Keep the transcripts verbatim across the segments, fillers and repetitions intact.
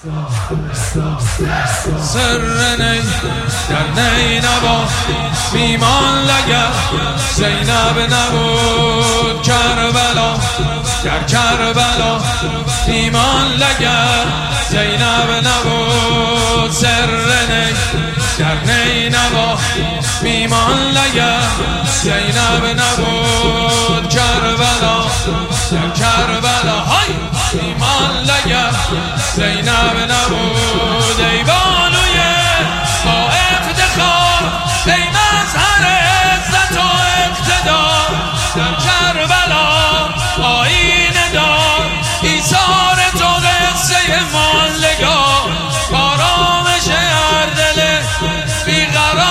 سر نی در نینوا میمان لگر زینب نبود کربلا در کربلا ایمان لگر زینب نبود سر نی در نینوا میمان لگر زینب نبود کربلا در کربلا های ایمان لگر زینب نبود ای بانوی با افتخار ای مظهر عزت و اقتدار در کربلا آیینه دار ایثار تو قصه ماندگار آرامش هر دل بیقرار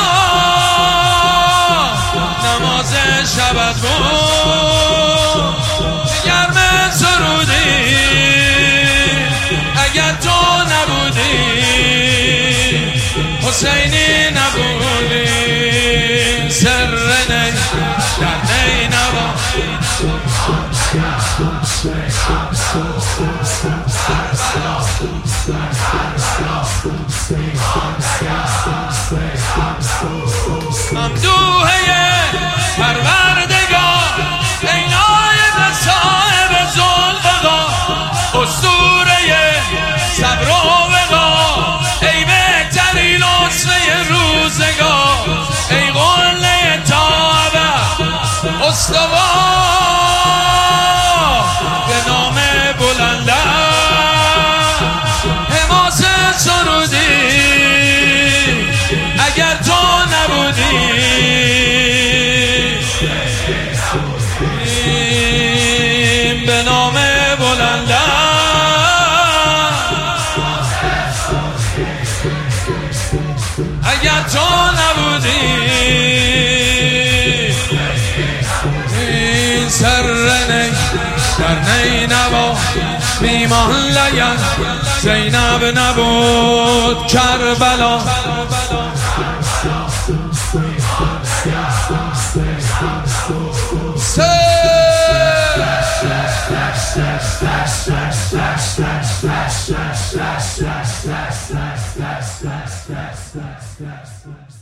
نماز شبت بود گرم سرودی اگر تو نبودی حسینی نبودی سر نی در نینوا ممدوحه پروردگار ای نایب صاحب ذوالفقار اسطوره صبر و وقار ای بهترین اسوه روزگار ای قله تابه استوار به نام بلنده حماس سرودی اگر تو نبودی به نام بلنده اگر تو نبودی این سر نی در نینوا میمان لگر زینب نبود کربلا سر